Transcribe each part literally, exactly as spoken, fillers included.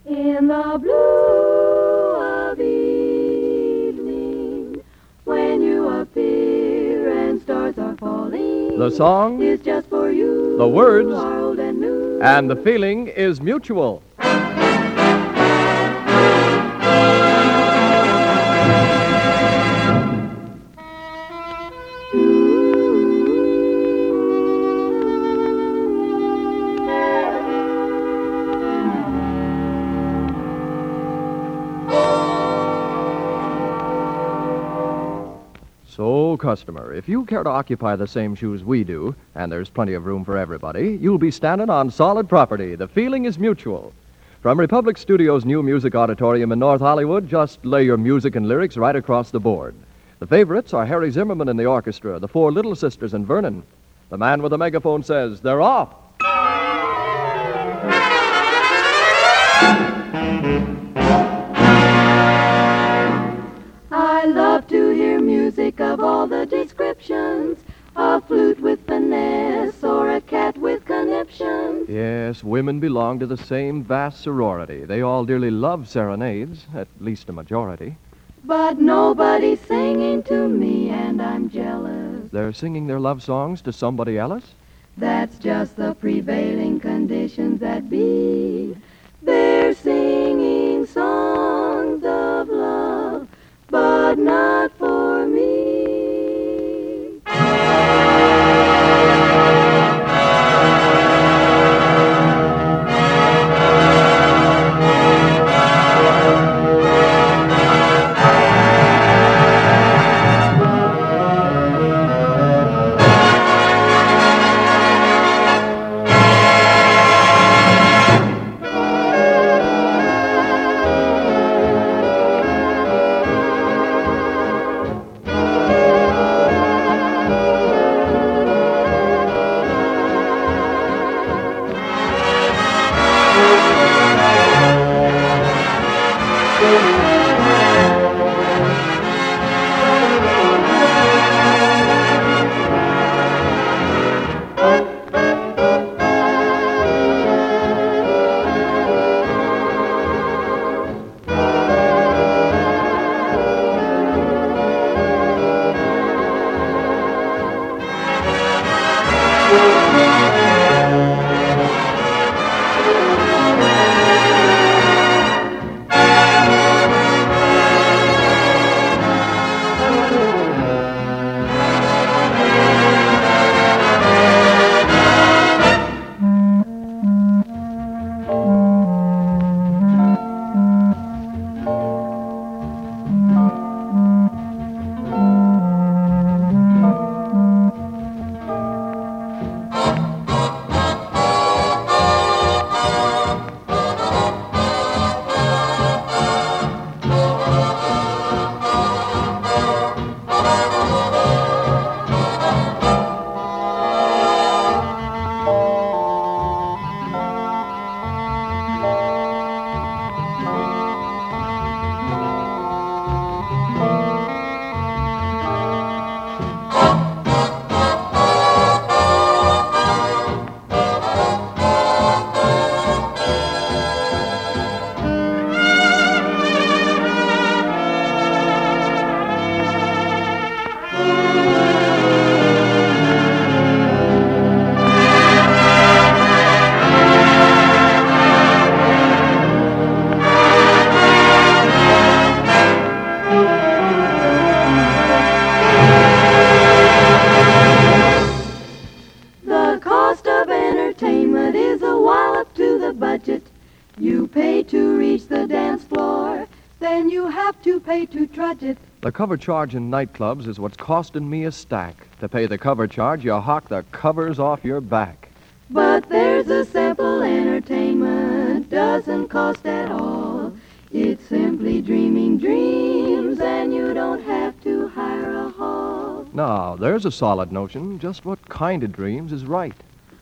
In the blue of evening, when you appear and stars are falling, The song is just for you. The words are old and new. and the feeling is mutual. So, customer, if you care to occupy the same shoes we do, and there's plenty of room for everybody, you'll be standing on solid property. The feeling is mutual. From Republic Studios' new music auditorium in North Hollywood, just lay your music and lyrics right across the board. The favorites are Harry Zimmerman and the orchestra, the Four Little Sisters, and Vernon. The man with the megaphone says, they're off. I love to hear music of all the descriptions, a flute with finesse or a cat with conniptions. Yes, women belong to the same vast sorority. They all dearly love serenades, at least a majority. But nobody's singing to me, and I'm jealous. They're singing their love songs to somebody else? That's just the prevailing conditions that be. They're singing songs of love, but not for me. You pay to reach the dance floor, then you have to pay to trudge it. The cover charge in nightclubs is what's costing me a stack. To pay the cover charge, you hawk the covers off your back. But there's a simple entertainment, doesn't cost at all. It's simply dreaming dreams, and you don't have to hire a hall. Now, there's a solid notion. Just what kind of dreams is right?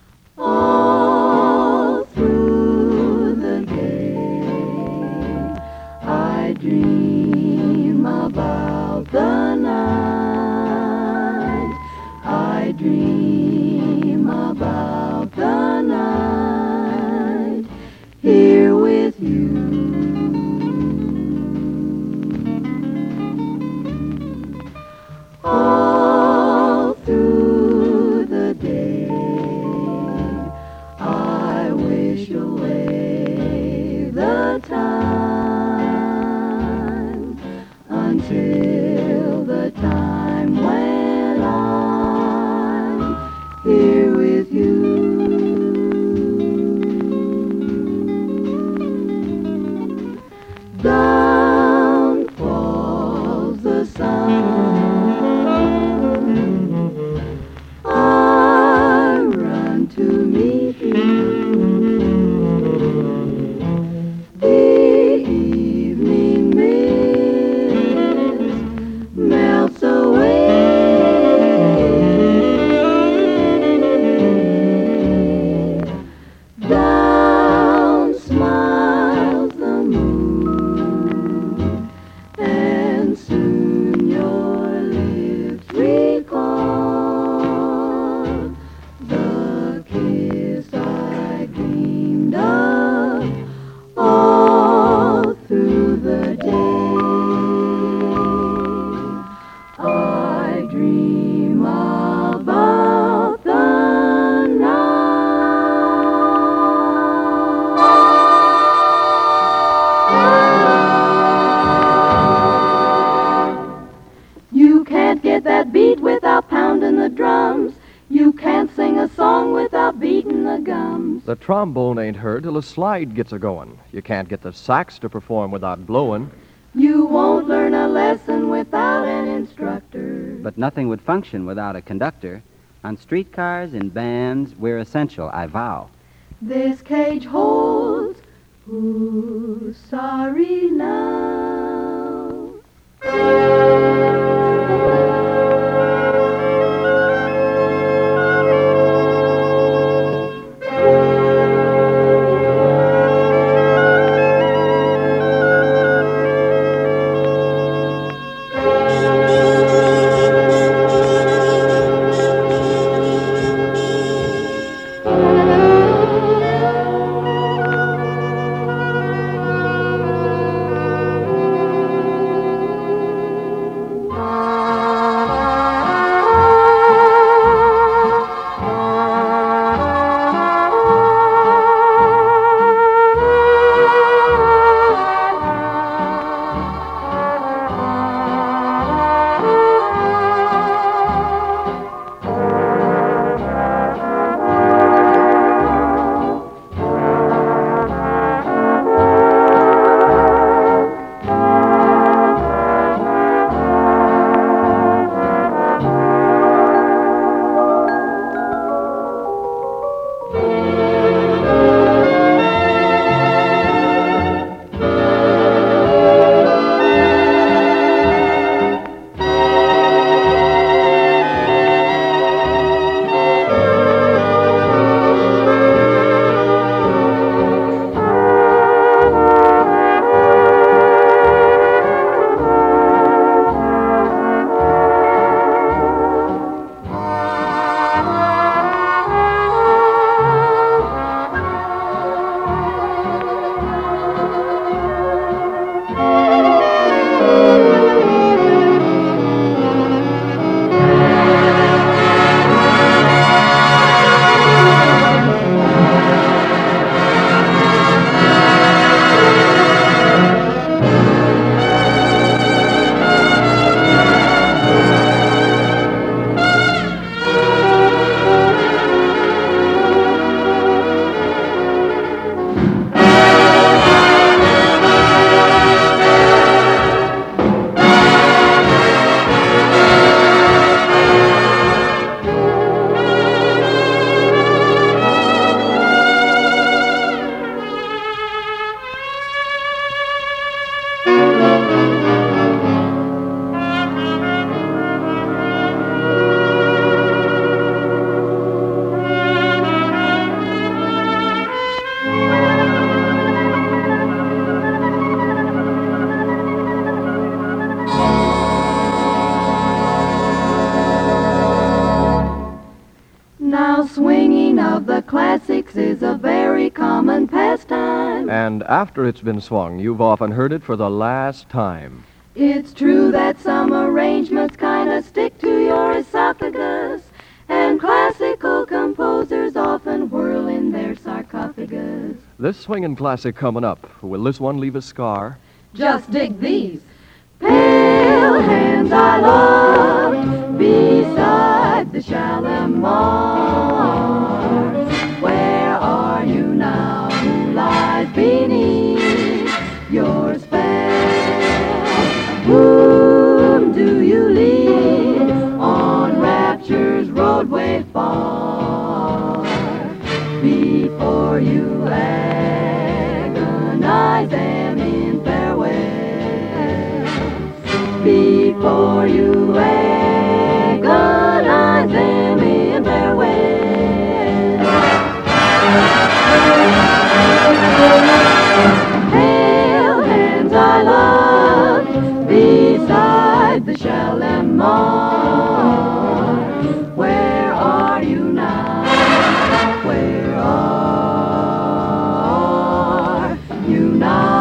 All through the day, I dream about the night. I dream about the night here with you. wish away the time until the time when I'm here with you. Down falls the sun. I run to meet you. The evening mist melts away. Down smiles the moon, and soon your lips recall the kiss I dreamed of all through the day. I dream about the night. You can't get that beat without pounding the drums. You can't sing a song without beating the gums. The trombone ain't heard till a slide gets a-going. You can't get the sax to perform without blowing. You won't learn a lesson without an instructor. But nothing would function without a conductor. On streetcars, in bands, we're essential, I vow. This cage holds, who's sorry now? classics is a very common pastime. And after it's been swung, you've often heard it for the last time. It's true that some arrangements kind of stick to your esophagus, and classical composers often whirl in their sarcophagus. This swinging classic coming up. Will this one leave a scar? Just dig these. Pale hands I love beside the Shalimar. Where are you now? Who lies beneath your spell? Whom do you lead on rapture's roadway far? Before you agonize them in farewell. Before you agonize them in farewell. Pale hands I love beside the Shalimar. Where are you now? Where are you now?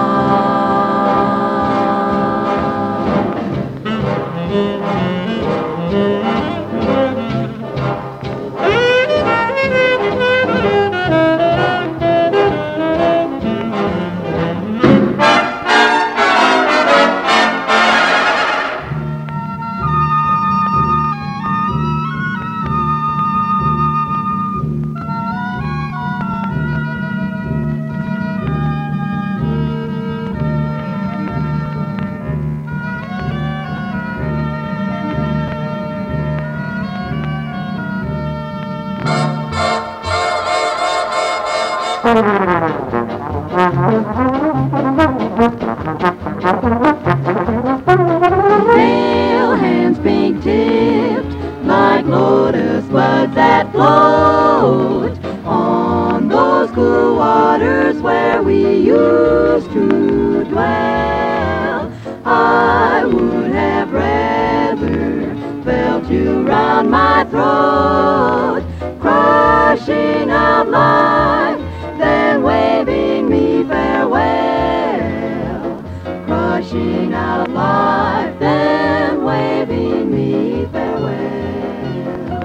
Pale hands pink tipped like lotus buds that float on those cool waters where we used to dwell. I would have rather felt you round my throat, crushing out life, than waving me farewell. Crushing out life, then waving me farewell.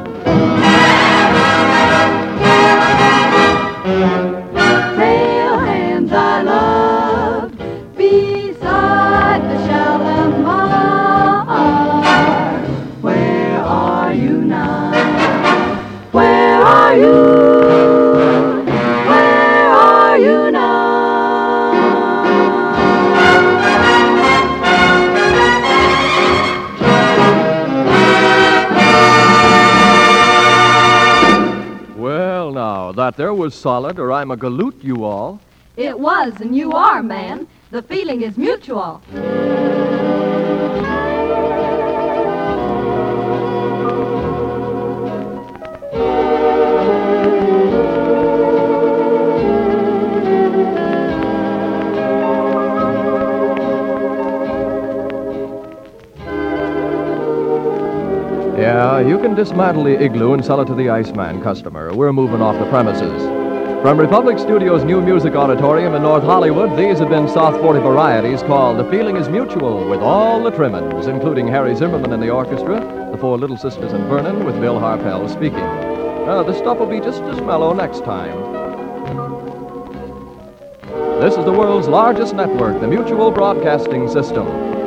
Pale hands I loved beside the Shalimar. Where are you now? Where are you? Where are you now? Well, now, that there was solid, or I'm a galoot, you all. It was, and you are, man. The feeling is mutual. Yeah, you can dismantle the igloo and sell it to the Iceman customer. We're moving off the premises. From Republic Studios' new music auditorium in North Hollywood, these have been South forty varieties called The Feeling is Mutual, with all the Trimmins, including Harry Zimmerman in the orchestra, the Four Little Sisters in Vernon, with Bill Harpell speaking. Uh, the stuff will be just as mellow next time. This is the world's largest network, the Mutual Broadcasting System.